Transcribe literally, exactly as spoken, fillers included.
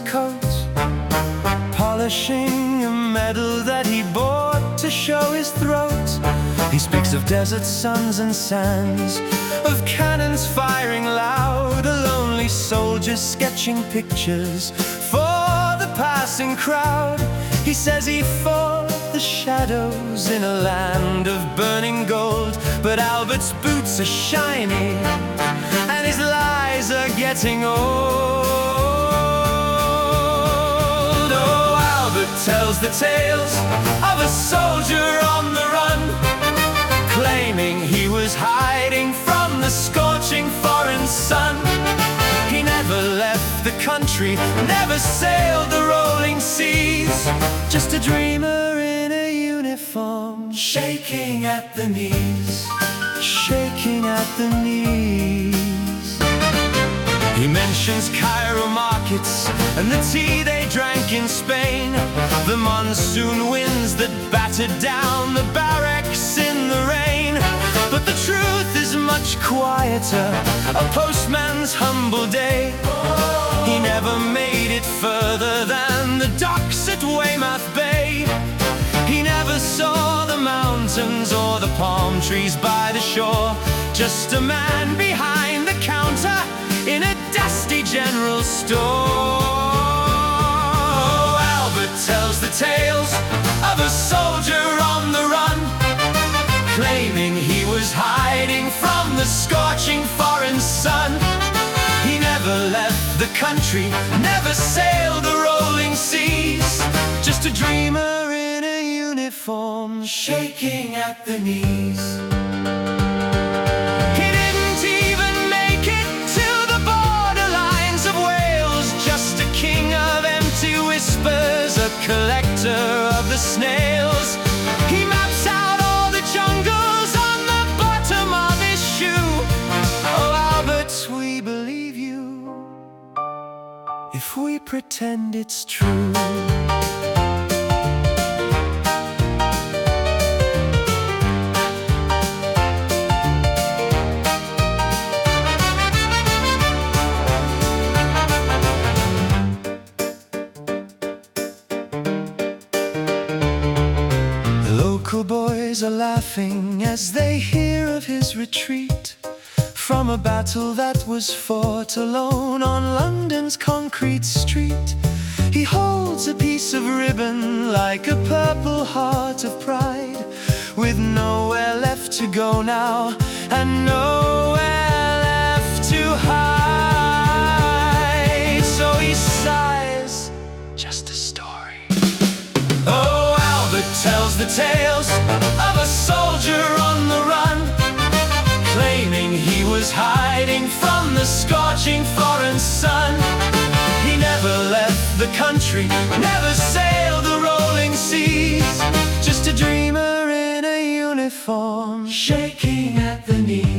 coat, polishing a medal that he bought to show his throat. He speaks of desert suns and sands, of cannons firing loud, a lonely soldier sketching pictures for the passing crowd. He says he fought the shadows in a land of burning gold, but Albert's boots are shiny and his lies are getting old. Oh, Albert tells the tales of a soldier on the run, claiming he was hiding from the scorching foreign sun. He never left the country, never sailed the rolling seas, just a dreamer in a uniform, shaking at the knees, shaking at the knees. He mentions Cairo markets and the tea they drank in Spain, the monsoon winds that battered down the barracks in the rain. But the truth is much quieter, a postman's humble day. He never made it further than the docks at Weymouth Bay. He never saw the mountains or the palm trees by the shore, just a man behind the counter in a dusty general store. Albert tells the tales of a soldier on the run, claiming he was hiding from the scorching foreign sun. He never left the country, never sailed the rolling seas, just a dreamer in a uniform, shaking at the knees. He didn't even make it to the borderlines of Wales, just a king of empty whispers, a collector of the snails. He maps out all the jungles on the bottom of his shoe. Oh, Albert, we believe you if we pretend it's true. Local boys are laughing as they hear of his retreat from a battle that was fought alone on London's concrete street. He holds a piece of ribbon like a purple heart of pride, with nowhere left to go now and nowhere left to hide. So he sighs, just a story. Oh, Albert tells the tales of a soldier on the run, claiming he was hiding from the scorching foreign sun. He never left the country, never sailed the rolling seas, just a dreamer in a uniform, shaking at the knees.